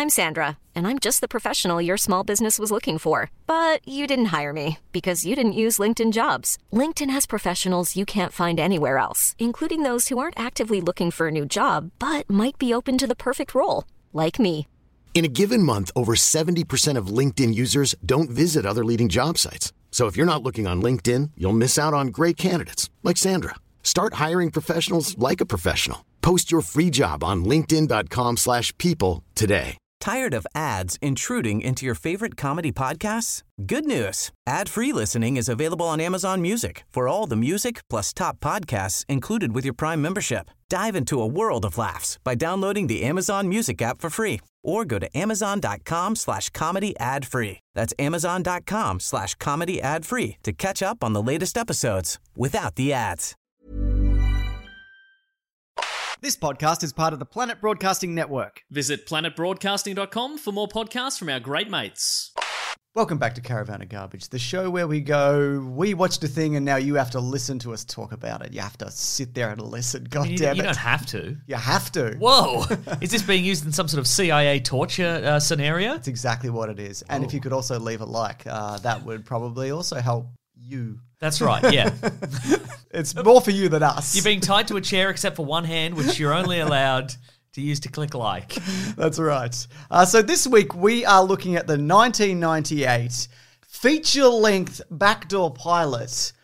I'm Sandra, and I'm just the professional your small business was looking for. But you didn't hire me because you didn't use LinkedIn Jobs. LinkedIn has professionals you can't find anywhere else, including those who aren't actively looking for a new job, but might be open to the perfect role, like me. In a given month, over 70% of LinkedIn users don't visit other leading job sites. So if you're not looking on LinkedIn, you'll miss out on great candidates like Sandra. Start hiring professionals like a professional. Post your free job on linkedin.com/people today. Tired of ads intruding into your favorite comedy podcasts? Good news. Ad-free listening is available on Amazon Music for all the music plus top podcasts included with your Prime membership. Dive into a world of laughs by downloading the Amazon Music app for free or go to amazon.com/comedy ad-free. That's amazon.com/comedy ad-free to catch up on the latest episodes without the ads. This podcast is part of the Planet Broadcasting Network. Visit planetbroadcasting.com for more podcasts from our great mates. Welcome back to Caravan of Garbage, the show where we go, we watched a thing and now you have to listen to us talk about it. You have to sit there and listen. God damn it. You don't have to. You have to. Whoa. Is this being used in some sort of CIA torture scenario? That's exactly what it is. And if you could also leave a like, that would probably also help you. That's right, yeah. It's more for you than us. You're being tied to a chair except for one hand, which you're only allowed to use to click like. That's right. So this week we are looking at the 1998 feature-length backdoor pilot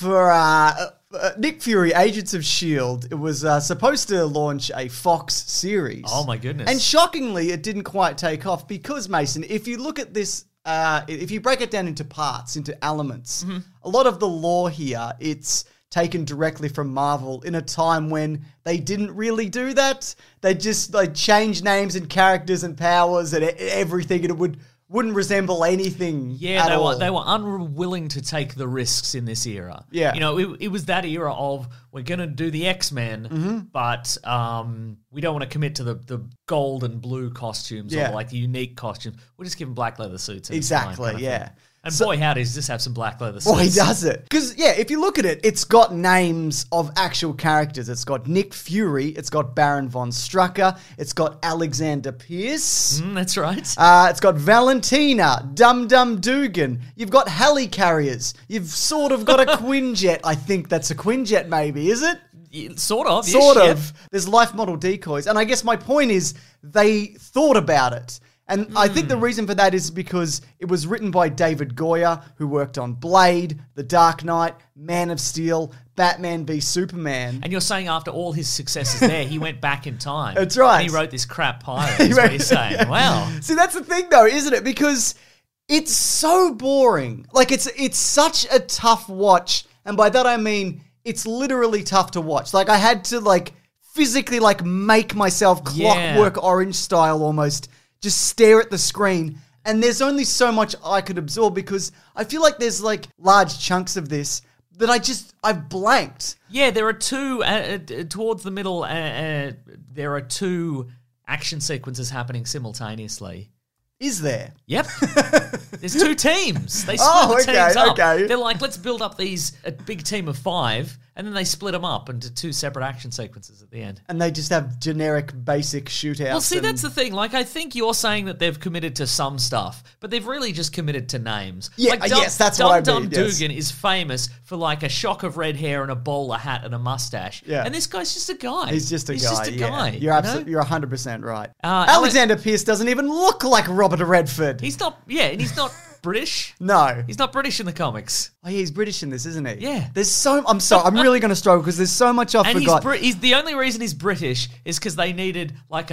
for Nick Fury, Agents of S.H.I.E.L.D. It was supposed to launch a Fox series. Oh my goodness. And shockingly, it didn't quite take off because, Mason, if you look at this, if you break it down into parts, into elements, a lot of the lore here, it's taken directly from Marvel in a time when they didn't really do that. They just changed names and characters and powers and everything, and it wouldn't resemble anything. Yeah, all. they were unwilling to take the risks in this era. Yeah. You know, it was that era of, we're going to do the X-Men, but we don't want to commit to the gold and blue costumes or like the unique costumes. We'll just give them black leather suits. Exactly, yeah. And boy, howdy, does this have some black leather suits. Boy, does it. Because, yeah, if you look at it, it's got names of actual characters. It's got Nick Fury. It's got Baron von Strucker. It's got Alexander Pierce. That's right. It's got Valentina, Dum Dum Dugan. You've got helicarriers. You've sort of got a Quinjet. I think that's a Quinjet, maybe, is it? Sort of. Sort of. There's life model decoys. And I guess my point is they thought about it. And I think the reason for that is because it was written by David Goyer, who worked on Blade, The Dark Knight, Man of Steel, Batman v Superman. And you're saying after all his successes there, he went back in time. That's right. And he wrote this crap pilot, is what he's saying. Yeah. Wow. See, that's the thing, though, isn't it? Because it's so boring. Like, it's such a tough watch. And by that, I mean, it's literally tough to watch. Like, I had to, physically, make myself Clockwork Orange style almost just stare at the screen. And there's only so much I could absorb because I feel like there's large chunks of this that I've blanked. Yeah, there are two, towards the middle, there are two action sequences happening simultaneously. Is there? Yep. There's two teams. They split the teams up. Okay. They're like, let's build up a big team of 5, and then they split them up into 2 separate action sequences at the end. And they just have generic, basic shootouts. Well, see, that's the thing. I think you're saying that they've committed to some stuff, but they've really just committed to names. Yeah, yes, that's what I mean. Dum Dum Dugan is famous for a shock of red hair and a bowler hat and a mustache. Yeah. And this guy's just a guy. He's just a guy. You're You're 100% right. Alexander Pierce doesn't even look like Robert Redford. He's not, and he's not British. No. He's not British in the comics. Oh, yeah, he's British in this, isn't he? Yeah. I'm sorry, I'm really going to struggle because there's so much I forgot. He's the only reason he's British is because they needed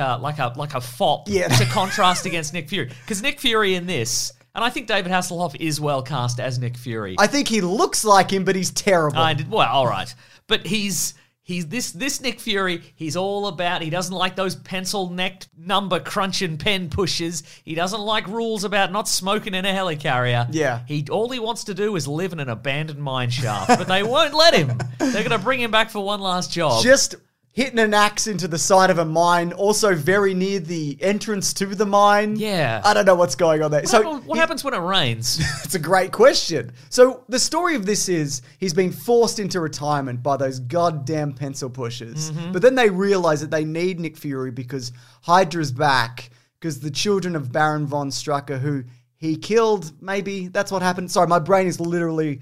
a fop to contrast against Nick Fury. Because Nick Fury in this, and I think David Hasselhoff is well cast as Nick Fury. I think he looks like him, but he's terrible. Well, all right. But he's this Nick Fury, he doesn't like those pencil-necked number crunching pen pushes. He doesn't like rules about not smoking in a helicarrier. Yeah. All he wants to do is live in an abandoned mine shaft, but they won't let him. They're going to bring him back for one last job. Just hitting an axe into the side of a mine, also very near the entrance to the mine. Yeah. I don't know what's going on there. What happens when it rains? It's a great question. So the story of this is he's been forced into retirement by those goddamn pencil pushers. Mm-hmm. But then they realize that they need Nick Fury because Hydra's back. because the children of Baron von Strucker, who he killed, maybe that's what happened. Sorry, my brain is literally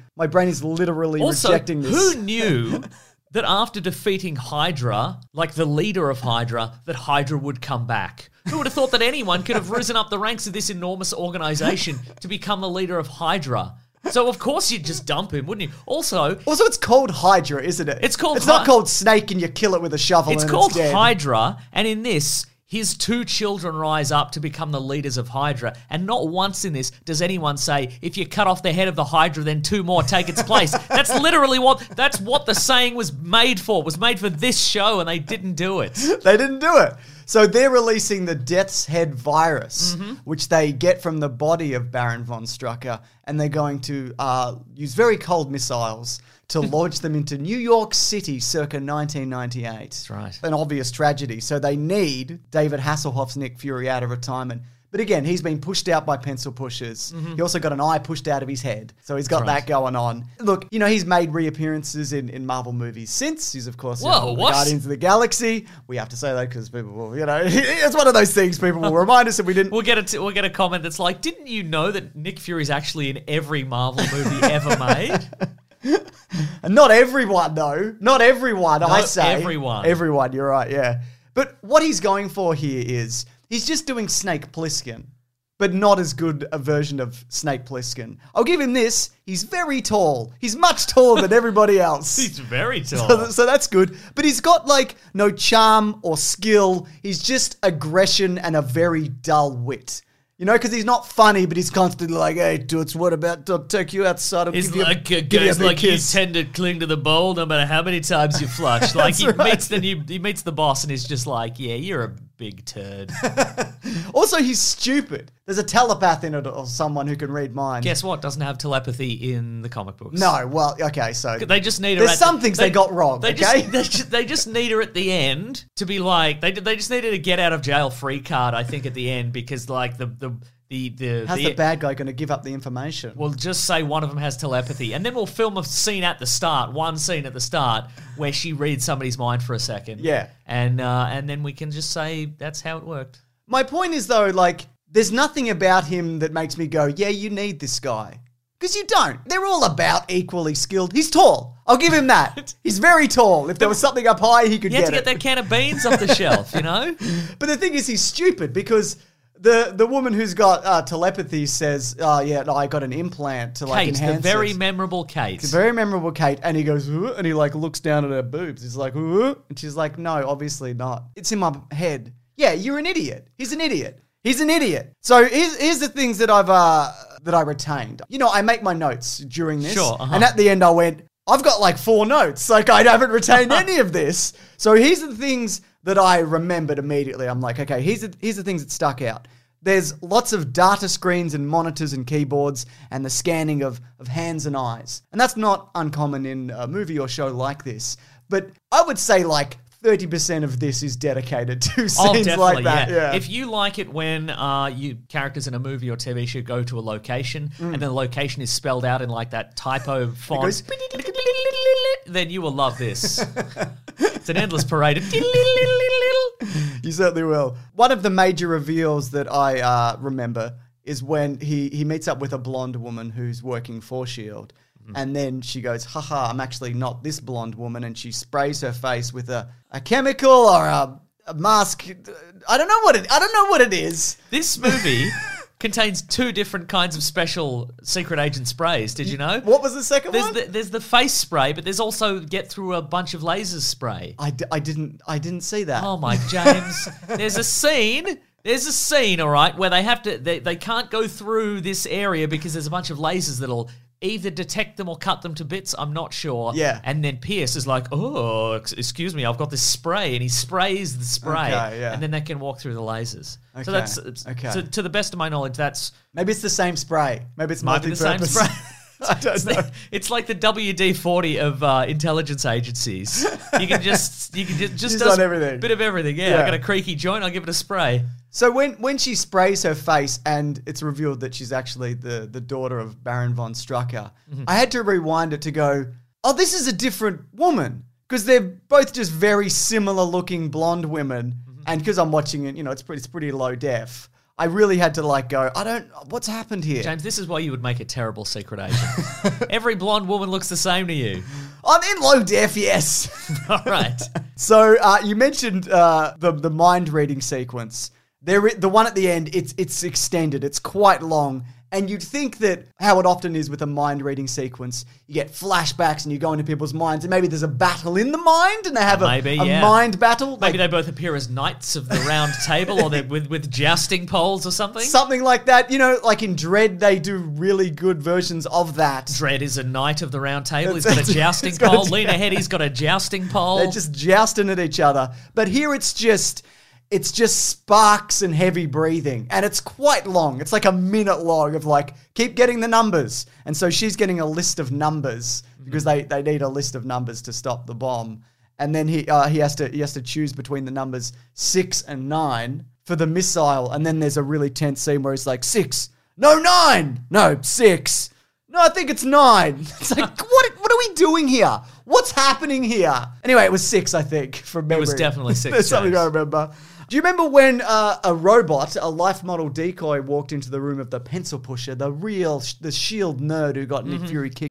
Also, rejecting this. who knew that after defeating Hydra, like the leader of Hydra, that Hydra would come back? Who would have thought that anyone could have risen up the ranks of this enormous organization to become the leader of Hydra? So of course you'd just dump him, wouldn't you? Also, it's called Hydra, isn't it? It's called It's not called Snake and you kill it with a shovel. it's and called it's dead. Hydra, and in this, his two children rise up to become the leaders of Hydra, and not once in this does anyone say, if you cut off the head of the Hydra, then two more take its place. That's literally what the saying was made for. It was made for this show, and they didn't do it. They didn't do it. So they're releasing the Death's Head virus, which they get from the body of Baron von Strucker, and they're going to use very cold missiles to launch them into New York City circa 1998. That's right. An obvious tragedy. So they need David Hasselhoff's Nick Fury out of retirement. But again, he's been pushed out by pencil pushers. He also got an eye pushed out of his head. So he's got that going on. Look, he's made reappearances in Marvel movies since. He's, of course, Whoa, what? Guardians of the Galaxy. We have to say that because people will, it's one of those things people will remind us if we didn't. We'll get a comment that's like, didn't you know that Nick Fury's actually in every Marvel movie ever made? And not everyone, though. Not everyone, I say. everyone. Everyone, you're right, yeah. But what he's going for here is he's just doing Snake Plissken, but not as good a version of Snake Plissken. I'll give him this. He's very tall. He's much taller than everybody else. He's very tall. So that's good. But he's got, no charm or skill. He's just aggression and a very dull wit. Because he's not funny, but he's constantly like, hey, toots, what about I'll take you outside? It's guys like you tend to cling to the bowl no matter how many times you flush. Like he meets the boss and he's just like, yeah, you're a big turd. Also, he's stupid. There's a telepath in it or someone who can read minds. Guess what? Doesn't have telepathy in the comic books. No, well, okay, so they just need her. There's some things they got wrong. They okay, they just need her at the end to be like they just needed a get out of jail free card. I think at the end because like the how's the bad guy going to give up the information? We'll just say one of them has telepathy, and then we'll film one scene at the start where she reads somebody's mind for a second. Yeah, and then we can just say that's how it worked. My point is though, there's nothing about him that makes me go, yeah, you need this guy. Because you don't. They're all about equally skilled. He's tall. I'll give him that. He's very tall. If there was something up high, he could get it. You have to get that can of beans off the shelf, But the thing is, he's stupid because the woman who's got telepathy says, I got an implant to Kate, enhance the very it. memorable Kate. It's a very memorable Kate. And he goes, and he looks down at her boobs. He's like, and she's like, no, obviously not. It's in my head. Yeah, you're an idiot. He's an idiot. He's an idiot. So here's the things that I retained. I make my notes during this. Sure. And at the end I went, I've got 4 notes. I haven't retained any of this. So here's the things that I remembered immediately. I'm like, okay, here's the things that stuck out. There's lots of data screens and monitors and keyboards and the scanning of hands and eyes. And that's not uncommon in a movie or show like this. But I would say 30% of this is dedicated to scenes like that. Yeah. If you like it when you characters in a movie or TV show go to a location and then the location is spelled out in that typo font, then you will love this. It's an endless parade. You certainly will. One of the major reveals that I remember is when he meets up with a blonde woman who's working for S.H.I.E.L.D., and then she goes, haha, I'm actually not this blonde woman. And she sprays her face with a chemical or a mask. I don't know what it is. This movie contains 2 different kinds of special secret agent sprays. Did you know? What was the second one? There's the face spray, but there's also get through a bunch of lasers spray. I didn't see that. Oh my James. There's a scene, all right, where they have to they can't go through this area because there's a bunch of lasers that'll either detect them or cut them to bits. I'm not sure. Yeah. And then Pierce is like, oh, excuse me, I've got this spray. And he sprays the spray. Okay, yeah. And then they can walk through the lasers. Okay, So that's, okay. so to the best of my knowledge, that's... Maybe it's the same spray. Maybe it's Might be the same multi-purpose. spray. I don't know. It's like the WD-40 of intelligence agencies. You can just Just does on everything. bit of everything. Yeah, Yeah. I got a creaky joint. I'll give it a spray. So when she sprays her face and it's revealed that she's actually the daughter of Baron von Strucker, I had to rewind it to go, oh, this is a different woman. Because they're both just very similar looking blonde women. And because I'm watching it, it's pretty low def. I really had to like go, what's happened here? James, this is why you would make a terrible secret agent. Every blonde woman looks the same to you. I'm in low def, yes. All right. So you mentioned the mind reading sequence. The one at the end, it's extended. It's quite long. And you'd think that how it often is with a mind-reading sequence, you get flashbacks and you go into people's minds and maybe there's a battle in the mind and they have a mind battle. Maybe they both appear as knights of the round table or they're with jousting poles or something. Something like that. You know, like in Dredd, they do really good versions of that. Dredd is a knight of the round table. He's got a jousting pole. Lena Headey's got a jousting pole. They're just jousting at each other. But here it's just sparks and heavy breathing. And it's quite long. It's like a minute long of like, keep getting the numbers. And so she's getting a list of numbers because they need a list of numbers to stop the bomb. And then he has to choose between the numbers 6 and 9 for the missile. And then there's a really tense scene where he's like, 6, no, 9, no, 6. No, I think it's 9. It's like, what are we doing here? What's happening here? Anyway, it was 6, I think, from memory. It was definitely 6. That's something I remember. Do you remember when a robot, a life model decoy, walked into the room of the pencil pusher, the S.H.I.E.L.D. nerd who got Nick Fury kicked?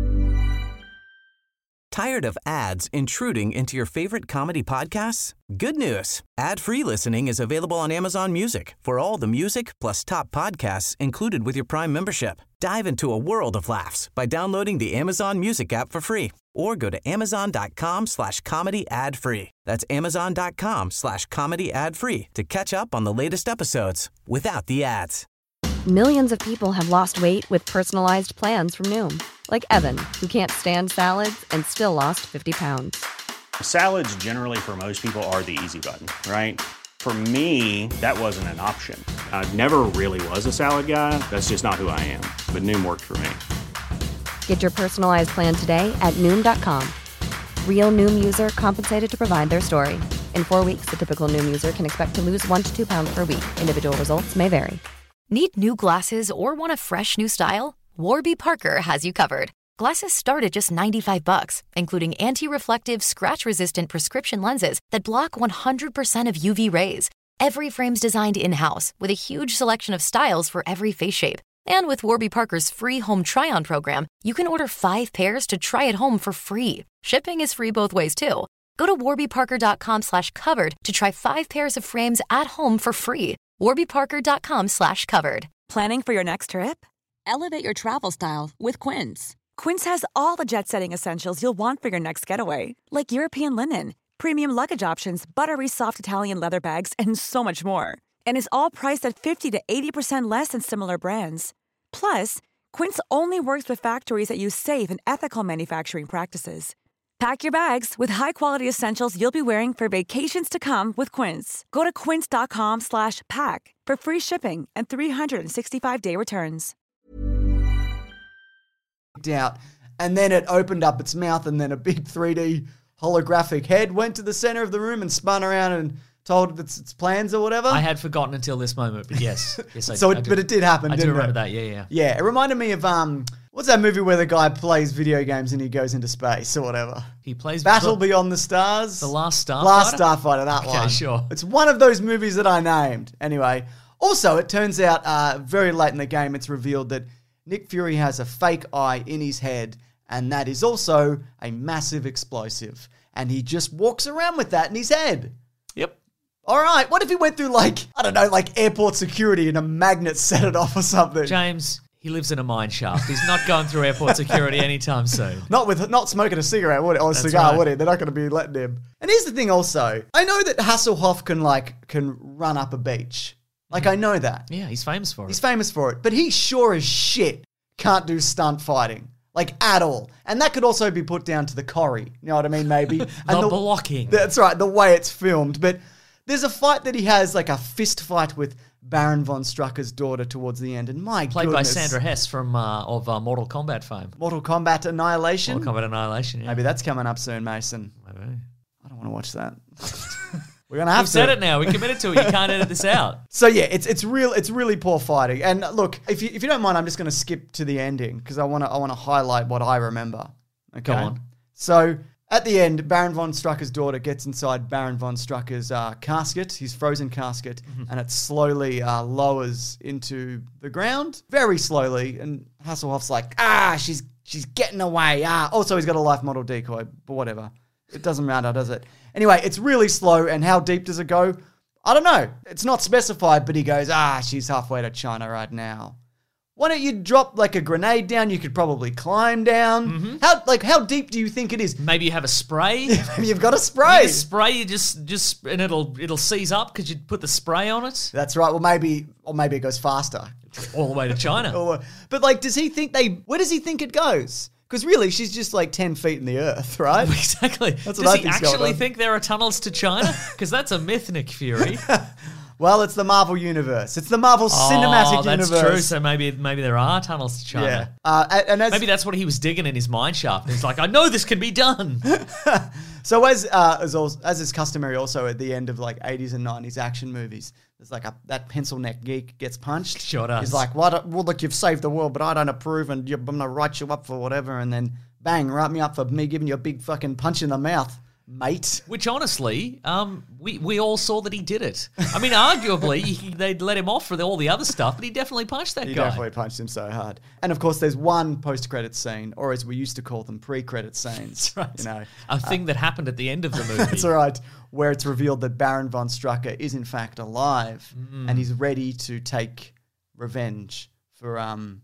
Tired of ads intruding into your favorite comedy podcasts? Good news. Ad-free listening is available on Amazon Music for all the music plus top podcasts included with your Prime membership. Dive into a world of laughs by downloading the Amazon Music app for free or go to amazon.com/comedy ad-free. That's amazon.com/comedy ad-free to catch up on the latest episodes without the ads. Millions of people have lost weight with personalized plans from Noom. Like Evan, who can't stand salads and still lost 50 pounds. Salads generally for most people are the easy button, right? For me, that wasn't an option. I never really was a salad guy. That's just not who I am. But Noom worked for me. Get your personalized plan today at Noom.com. Real Noom user compensated to provide their story. In 4 weeks, the typical Noom user can expect to lose 1 to 2 pounds per week. Individual results may vary. Need new glasses or want a fresh new style? Warby Parker has you covered. Glasses start at just $95, including anti-reflective, scratch-resistant prescription lenses that block 100% of UV rays. Every frame's designed in-house with a huge selection of styles for every face shape. And with Warby Parker's free home try-on program, you can order 5 pairs to try at home for free. Shipping is free both ways, too. Go to warbyparker.com/covered to try 5 pairs of frames at home for free. warbyparker.com/covered. Planning for your next trip? Elevate your travel style with Quince. Quince has all the jet-setting essentials you'll want for your next getaway, like European linen, premium luggage options, buttery soft Italian leather bags, and so much more. And is all priced at 50 to 80% less than similar brands. Plus, Quince only works with factories that use safe and ethical manufacturing practices. Pack your bags with high-quality essentials you'll be wearing for vacations to come with Quince. Go to quince.com/pack for free shipping and 365-day returns. Out, and then it opened up its mouth and then a big 3D holographic head went to the center of the room and spun around and told its plans or whatever. I had forgotten until this moment, but yes. But it did happen, I didn't do remember it? that, yeah. Yeah, it reminded me of, what's that movie where the guy plays video games and he goes into space or whatever? He plays... Battle Beyond the Stars? The Last Starfighter? Last Starfighter, that one. Okay, sure. It's one of those movies that I named. Anyway, also, it turns out very late in the game, it's revealed that Nick Fury has a fake eye in his head, and that is also a massive explosive. And he just walks around with that in his head. Yep. All right, what if he went through, like airport security and a magnet set it off or something? James, he lives in a mine shaft. He's not going through airport security anytime soon. Not smoking a cigarette, would he? Or a cigar, right. would he? They're not going to be letting him. And here's the thing also. I know that Hasselhoff can run up a beach. I know that. Yeah, he's famous for it. He's famous for it. But he sure as shit can't do stunt fighting. At all. And that could also be put down to the Corrie. You know what I mean, maybe? the blocking. That's right, the way it's filmed. But there's a fight that he has, a fist fight with Baron von Strucker's daughter towards the end. And my Played goodness. by Sandra Hess from of Mortal Kombat fame. Mortal Kombat Annihilation? Mortal Kombat Annihilation, yeah. Maybe that's coming up soon, Mason. Maybe. I don't want to watch that. We're gonna have We've said it now. We committed to it. You can't edit this out. So yeah, it's really poor fighting. And look, if you don't mind, I'm just going to skip to the ending because I want to highlight what I remember. Okay. Go on. So At the end, Baron von Strucker's daughter gets inside Baron von Strucker's casket, his frozen casket, and it slowly lowers into the ground, very slowly. And Hasselhoff's like, she's getting away. Also, he's got a life model decoy, but whatever. It doesn't matter, does it? Anyway, it's really slow, and how deep does it go? I don't know. It's not specified, but he goes, she's halfway to China right now. Why don't you drop like a grenade down? You could probably climb down. How deep do you think it is? Maybe you have a spray. Maybe you've got a spray. You spray, you just and it'll seize up because you put the spray on it. That's right. Well, maybe it goes faster. All the way to China. But like, does he think where does he think it goes? Because really, she's just like 10 feet in the earth, right? Exactly. That's Does he actually think there are tunnels to China? Because that's a myth, Nick Fury. Well, it's the Marvel universe. It's the Marvel cinematic universe. That's true. So maybe there are tunnels to China. Yeah. Maybe that's what he was digging in his mine shaft. He's like, I know this can be done. So as is customary also at the end of like 80s and 90s action movies, there's like that pencil neck geek gets punched. Sure does. He's like, well, look, you've saved the world, but I don't approve, and I'm going to write you up for whatever, and then bang, write me up for me giving you a big fucking punch in the mouth, mate. Which honestly, we all saw that he did it. I mean, arguably, they'd let him off for all the other stuff, but he definitely punched that guy. He definitely punched him so hard. And of course, there's one post-credit scene, or as we used to call them, pre-credit scenes. That's right. You know, a thing that happened at the end of the movie. That's right. Where it's revealed that Baron von Strucker is in fact alive, and he's ready to take revenge for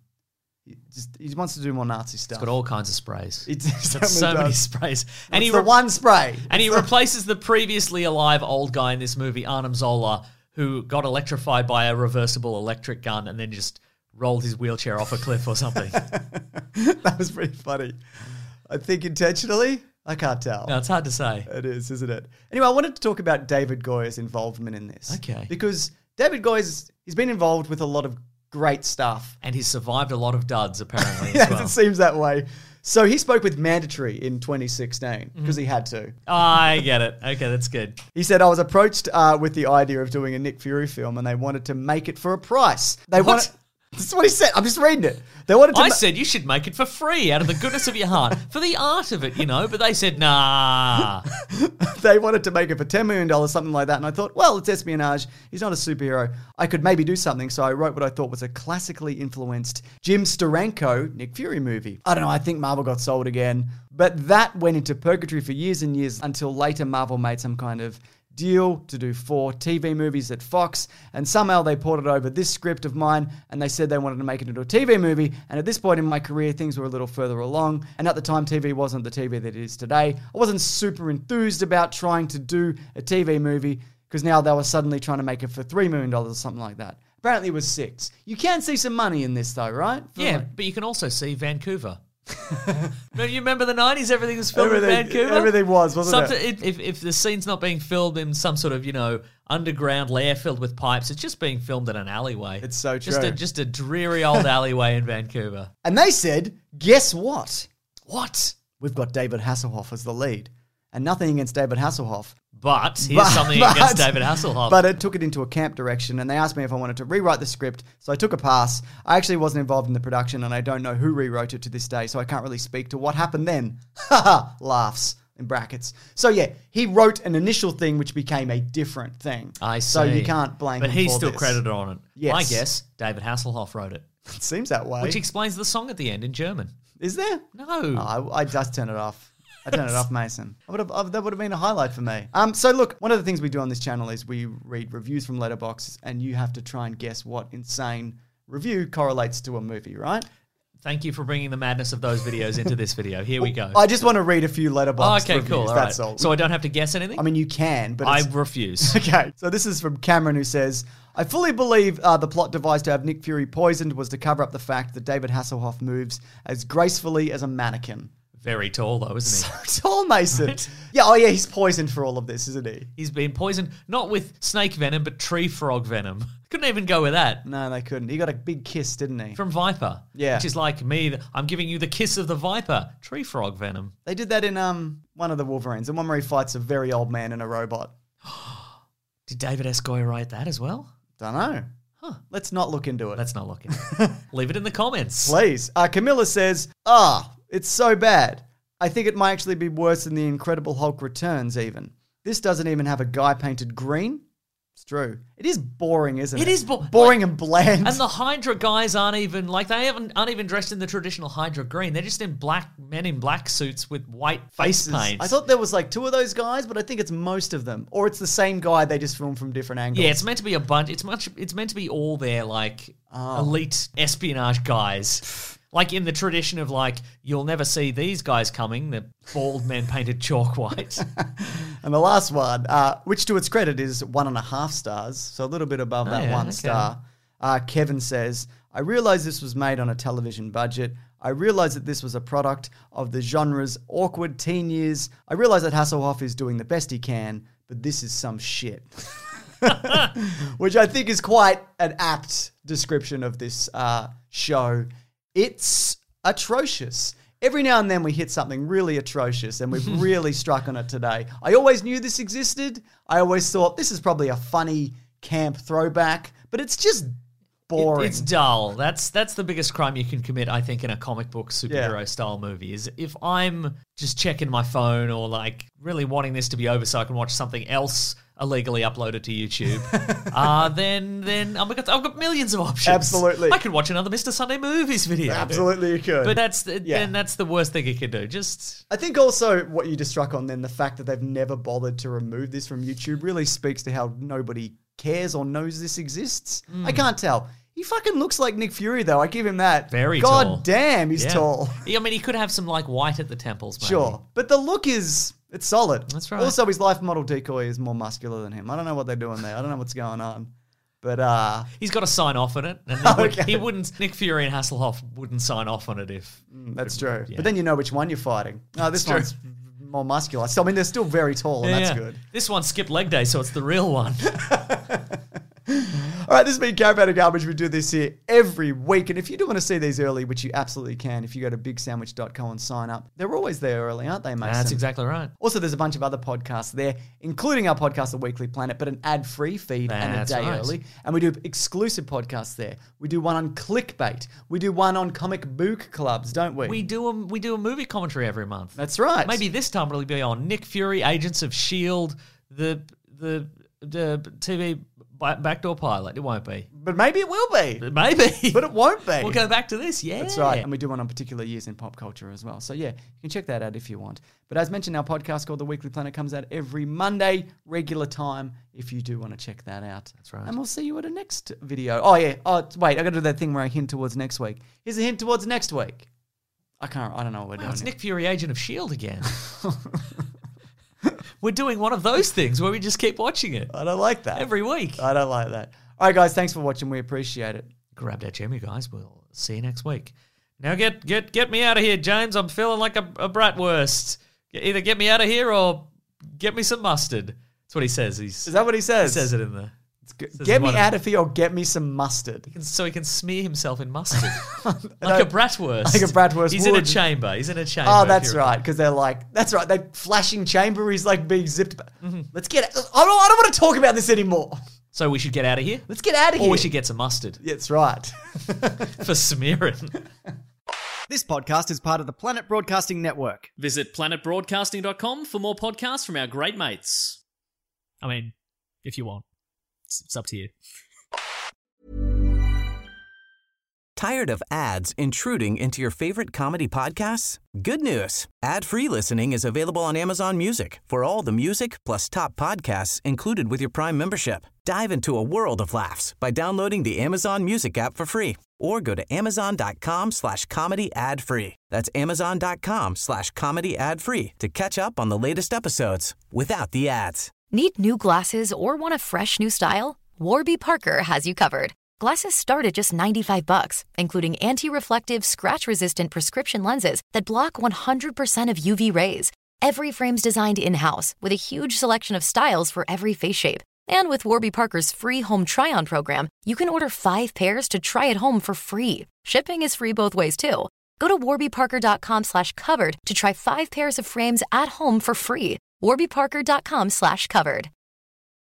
he wants to do more Nazi stuff. It's got all kinds of sprays. It's got so many sprays. And the one spray. And he replaces the previously alive old guy in this movie, Arnim Zola, who got electrified by a reversible electric gun and then just rolled his wheelchair off a cliff or something. That was pretty funny. I think intentionally. I can't tell. No, it's hard to say. It is, isn't it? Anyway, I wanted to talk about David Goyer's involvement in this. Okay. Because David Goyer's he's been involved with a lot of great stuff. And he's survived a lot of duds, apparently, as well. It seems that way. So he spoke with Mandatory in 2016 because he had to. I get it. Okay, that's good. He said, I was approached with the idea of doing a Nick Fury film and they wanted to make it for a price. That's what he said. I'm just reading it. They wanted to said you should make it for free out of the goodness of your heart, for the art of it, but they said, nah. They wanted to make it for $10 million, something like that. And I thought, well, it's espionage. He's not a superhero. I could maybe do something. So I wrote what I thought was a classically influenced Jim Steranko Nick Fury movie. I don't know. I think Marvel got sold again. But that went into purgatory for years and years until later Marvel made some kind of deal to do 4 TV movies at Fox, and somehow they ported over this script of mine and they said they wanted to make it into a TV movie. And at this point in my career, things were a little further along, and at the time TV wasn't the TV that it is today. I wasn't super enthused about trying to do a TV movie because now they were suddenly trying to make it for $3 million or something like that. Apparently it was 6. You can see some money in this though, right? But you can also see Vancouver. You remember the 90s? Everything was filmed in Vancouver. Everything wasn't it? If the scene's not being filmed in some sort of underground lair filled with pipes, it's just being filmed in an alleyway. It's so true. Just a dreary old alleyway in Vancouver. And they said, guess what? What? We've got David Hasselhoff as the lead, and nothing against David Hasselhoff. But here's something against David Hasselhoff. But it took it into a camp direction, and they asked me if I wanted to rewrite the script, so I took a pass. I actually wasn't involved in the production, and I don't know who rewrote it to this day, so I can't really speak to what happened then. Haha, laughs in brackets. So yeah, he wrote an initial thing which became a different thing. I see. So you can't blame him But he's for still this. credited on it. Yes. I guess David Hasselhoff wrote it. It seems that way. Which explains the song at the end in German. Is there? No. Oh, I just turned it off. I turned it off, Mason. That would have been a highlight for me. So look, one of the things we do on this channel is we read reviews from Letterboxd, and you have to try and guess what insane review correlates to a movie, right? Thank you for bringing the madness of those videos into this video. Here we go. I just want to read a few Letterboxd okay, reviews, cool. All that's right. all. So I don't have to guess anything? I mean, you can, but I refuse. Okay, so this is from Cameron, who says, I fully believe the plot device to have Nick Fury poisoned was to cover up the fact that David Hasselhoff moves as gracefully as a mannequin. Very tall, though, isn't he? So tall, Mason. Right? Yeah, he's poisoned for all of this, isn't he? He's been poisoned, not with snake venom, but tree frog venom. Couldn't even go with that. No, they couldn't. He got a big kiss, didn't he? From Viper. Yeah. Which is like me, I'm giving you the kiss of the Viper. Tree frog venom. They did that in one of the Wolverines, the one where he fights a very old man and a robot. Did David S. Goyer write that as well? Don't know. Huh. Let's not look into it. Let's not look into it. Leave it in the comments. Please. Camilla says, it's so bad. I think it might actually be worse than The Incredible Hulk Returns even. This doesn't even have a guy painted green. It's true. It is boring, isn't it? It is boring and bland. And the Hydra guys aren't even dressed in the traditional Hydra green. They're just in men in black suits with white face paint. I thought there was like 2 of those guys, but I think it's most of them. Or it's the same guy, they just film from different angles. Yeah, it's meant to be a bunch. It's meant to be all their like elite espionage guys. Like in the tradition of like, you'll never see these guys coming, the bald men painted chalk white. And the last one, which to its credit is 1.5 stars, so a little bit above that 1 star. Kevin says, I realize this was made on a television budget. I realize that this was a product of the genre's awkward teen years. I realize that Hasselhoff is doing the best he can, but this is some shit. Which I think is quite an apt description of this show. It's atrocious. Every now and then we hit something really atrocious, and we've really struck on it today. I always knew this existed. I always thought this is probably a funny camp throwback, but it's just boring. It's dull. That's the biggest crime you can commit, I think, in a comic book superhero style movie. Is if I'm just checking my phone or like really wanting this to be over so I can watch something else illegally uploaded to YouTube, then I've got millions of options. Absolutely. I could watch another Mr. Sunday Movies video. Absolutely you could. But that's the worst thing you can do. I think also what you just struck on then, the fact that they've never bothered to remove this from YouTube really speaks to how nobody cares or knows this exists. I can't tell. He fucking looks like Nick Fury, though. I give him that. Very tall. God damn, he's tall. I mean, he could have some like white at the temples, maybe. Sure. But the look it's solid. That's right. Also, his life model decoy is more muscular than him. I don't know what they're doing there. I don't know what's going on. But he's got to sign off on it. And Nick Fury and Hasselhoff wouldn't sign off on it if... That's true. Yeah. But then you know which one you're fighting. Oh, this one's more muscular. So, I mean, they're still very tall, and that's good. This one skipped leg day, so it's the real one. All right, this has been Caravan Garbage. We do this here every week. And if you do want to see these early, which you absolutely can, if you go to bigsandwich.com and sign up, they're always there early, aren't they, Mason? That's exactly right. Also, there's a bunch of other podcasts there, including our podcast, The Weekly Planet, but an ad-free feed and a day early. And we do exclusive podcasts there. We do one on clickbait. We do one on comic book clubs, don't we? We do a movie commentary every month. That's right. Maybe this time it'll be on Nick Fury, Agents of S.H.I.E.L.D., the TV... backdoor pilot. It won't be. But maybe it will be. Maybe. But it won't be. We'll go back to this, yeah. That's right. And we do one on particular years in pop culture as well. So yeah, you can check that out if you want. But as mentioned, our podcast called The Weekly Planet comes out every Monday, regular time, if you do want to check that out. That's right. And we'll see you at a next video. Oh yeah. Oh, wait, I got to do that thing where I hint towards next week. Here's a hint towards next week. I don't know what we're doing. It's Nick Fury, Agent of S.H.I.E.L.D. again. We're doing one of those things where we just keep watching it. I don't like that. Every week. I don't like that. All right, guys, thanks for watching. We appreciate it. Grab that gem, you guys. We'll see you next week. Now get me out of here, James. I'm feeling like a bratwurst. Either get me out of here or get me some mustard. That's what he says. Is that what he says? He says it in the... Get me out of here or get me some mustard. So he can smear himself in mustard. Like a bratwurst. Like a bratwurst. He's in a chamber. Oh, that's right. Because they're like, that's right. They flashing chamber. He's like being zipped. Mm-hmm. Let's get it. I don't want to talk about this anymore. So we should get out of here? Let's get out of here. Or we should get some mustard. Yeah, that's right. For smearing. This podcast is part of the Planet Broadcasting Network. Visit planetbroadcasting.com for more podcasts from our great mates. I mean, if you want. It's up to you. Tired of ads intruding into your favorite comedy podcasts? Good news. Ad-free listening is available on Amazon Music for all the music plus top podcasts included with your Prime membership. Dive into a world of laughs by downloading the Amazon Music app for free or go to amazon.com/comedy ad-free. That's amazon.com/comedy ad-free to catch up on the latest episodes without the ads. Need new glasses or want a fresh new style? Warby Parker has you covered. Glasses start at just $95, including anti-reflective, scratch-resistant prescription lenses that block 100% of UV rays. Every frame's designed in-house with a huge selection of styles for every face shape. And with Warby Parker's free home try-on program, you can order 5 pairs to try at home for free. Shipping is free both ways, too. Go to warbyparker.com/covered to try 5 pairs of frames at home for free. warbyparker.com/covered.